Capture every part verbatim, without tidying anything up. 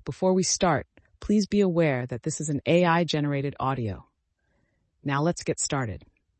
Before we start, please be aware that this is an A I-generated audio. Now let's get started.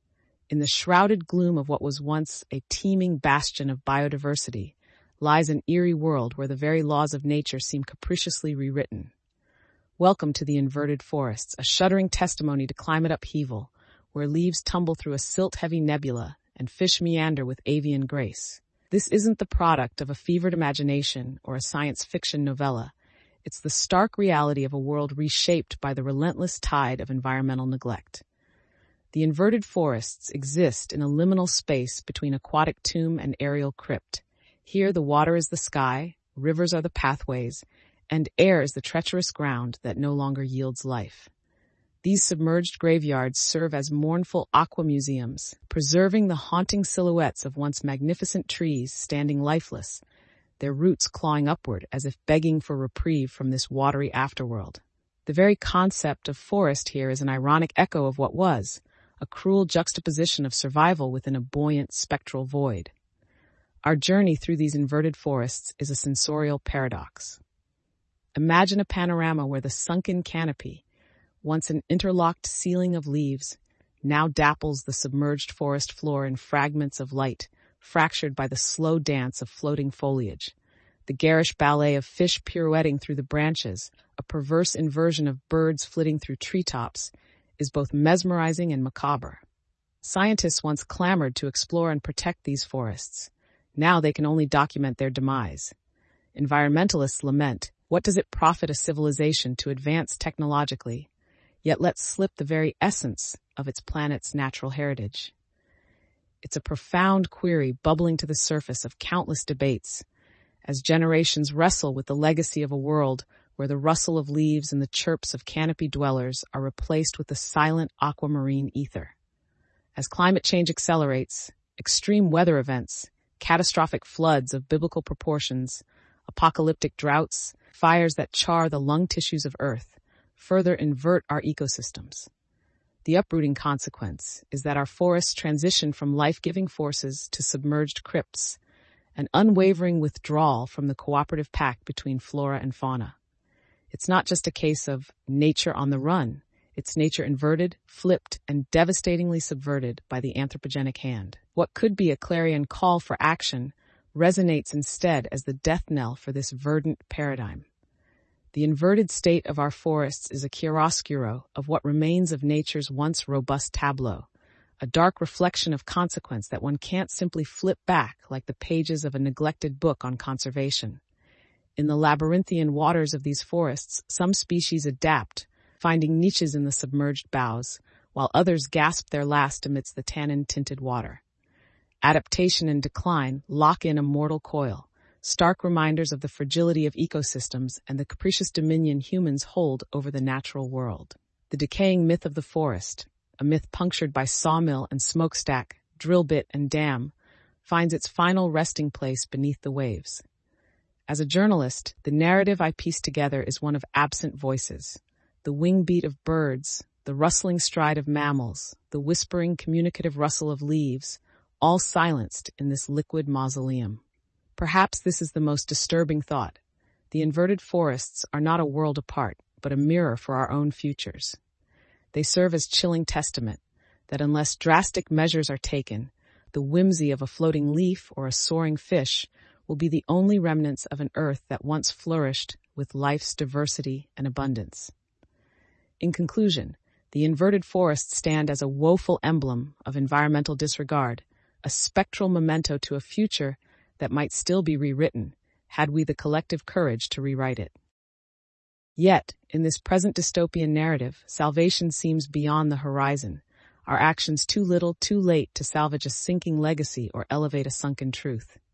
In the shrouded gloom of what was once a teeming bastion of biodiversity lies an eerie world where the very laws of nature seem capriciously rewritten. Welcome to the inverted forests, a shuddering testimony to climate upheaval, where leaves tumble through a silt-heavy nebula and fish meander with avian grace. This isn't the product of a fevered imagination or a science fiction novella. It's the stark reality of a world reshaped by the relentless tide of environmental neglect. The inverted forests exist in a liminal space between aquatic tomb and aerial crypt. Here the water is the sky, rivers are the pathways, and air is the treacherous ground that no longer yields life. These submerged graveyards serve as mournful aqua museums, preserving the haunting silhouettes of once magnificent trees standing lifeless, their roots clawing upward as if begging for reprieve from this watery afterworld. The very concept of forest here is an ironic echo of what was, a cruel juxtaposition of survival within a buoyant spectral void. Our journey through these inverted forests is a sensorial paradox. Imagine a panorama where the sunken canopy, once an interlocked ceiling of leaves, now dapples the submerged forest floor in fragments of light, fractured by the slow dance of floating foliage. The garish ballet of fish pirouetting through the branches, a perverse inversion of birds flitting through treetops, is both mesmerizing and macabre. Scientists once clamored to explore and protect these forests. Now they can only document their demise. Environmentalists lament, what does it profit a civilization to advance technologically, yet let slip the very essence of its planet's natural heritage? It's a profound query bubbling to the surface of countless debates, as generations wrestle with the legacy of a world where the rustle of leaves and the chirps of canopy dwellers are replaced with the silent aquamarine ether. As climate change accelerates, extreme weather events, catastrophic floods of biblical proportions, apocalyptic droughts, fires that char the lung tissues of Earth, further invert our ecosystems. The uprooting consequence is that our forests transition from life-giving forces to submerged crypts, an unwavering withdrawal from the cooperative pact between flora and fauna. It's not just a case of nature on the run. It's nature inverted, flipped, and devastatingly subverted by the anthropogenic hand. What could be a clarion call for action resonates instead as the death knell for this verdant paradigm. The inverted state of our forests is a chiaroscuro of what remains of nature's once robust tableau, a dark reflection of consequence that one can't simply flip back like the pages of a neglected book on conservation. In the labyrinthian waters of these forests, some species adapt, finding niches in the submerged boughs, while others gasp their last amidst the tannin-tinted water. Adaptation and decline lock in a mortal coil, stark reminders of the fragility of ecosystems and the capricious dominion humans hold over the natural world. The decaying myth of the forest, a myth punctured by sawmill and smokestack, drill bit and dam, finds its final resting place beneath the waves. As a journalist, the narrative I piece together is one of absent voices. The wing beat of birds, the rustling stride of mammals, the whispering communicative rustle of leaves, all silenced in this liquid mausoleum. Perhaps this is the most disturbing thought. The inverted forests are not a world apart, but a mirror for our own futures. They serve as chilling testament that unless drastic measures are taken, the whimsy of a floating leaf or a soaring fish will be the only remnants of an earth that once flourished with life's diversity and abundance. In conclusion, the inverted forests stand as a woeful emblem of environmental disregard, a spectral memento to a future that might still be rewritten, had we the collective courage to rewrite it. Yet, in this present dystopian narrative, salvation seems beyond the horizon, our actions too little, too late to salvage a sinking legacy or elevate a sunken truth.